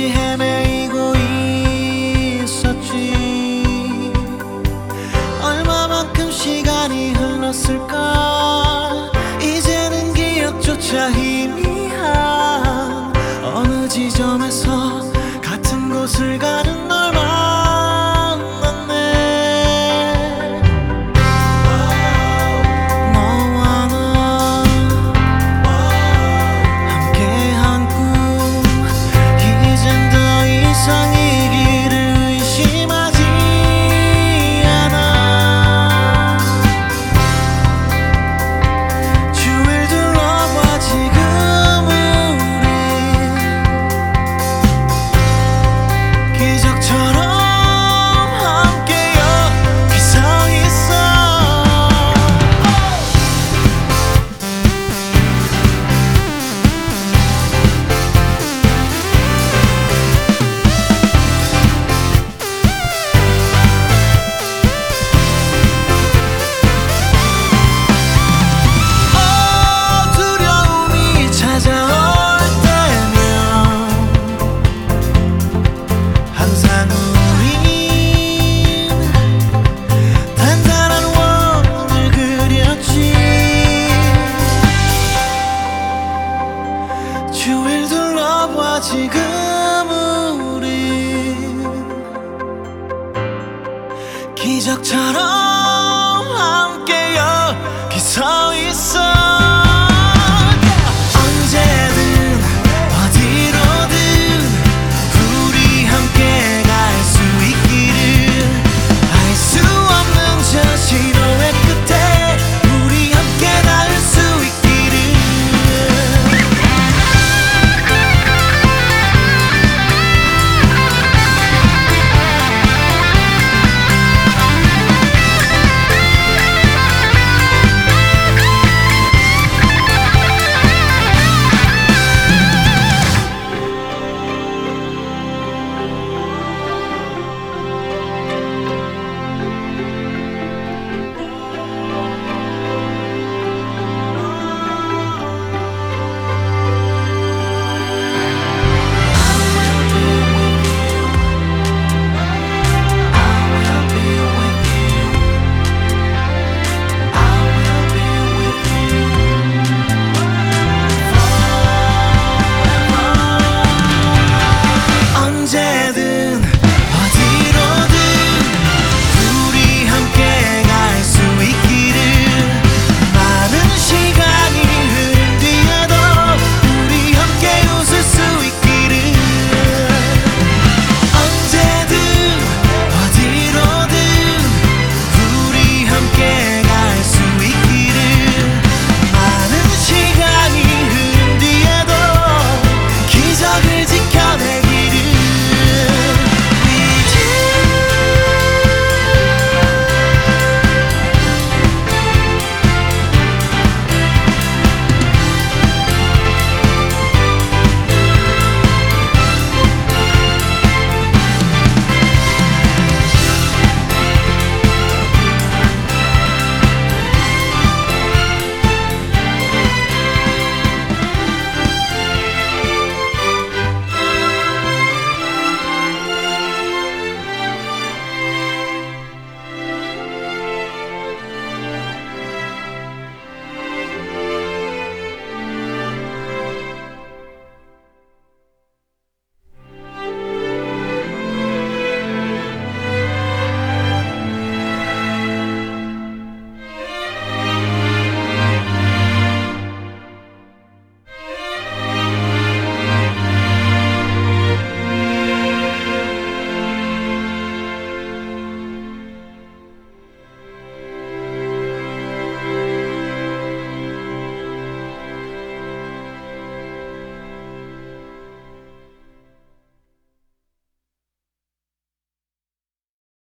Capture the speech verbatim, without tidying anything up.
없이 헤매이고 있었지. 얼마만큼 시간이 흘렀을까. 이제는 기억조차 희미한 어느 지점에서 같은 곳을 가는 널 만났네. 너와 나 함께한 꿈, 이젠 더 이상 이 길을 의심하지 않아. 주위를 둘러봐 지금 우린 기적처럼 함께 여기 서 있어. 어, 두려움이 찾아올 때면 항상 우린 단단한 원을 그렸지. 주위를 둘러봐 지금 우린 기적처럼 함께 여기 서 있어.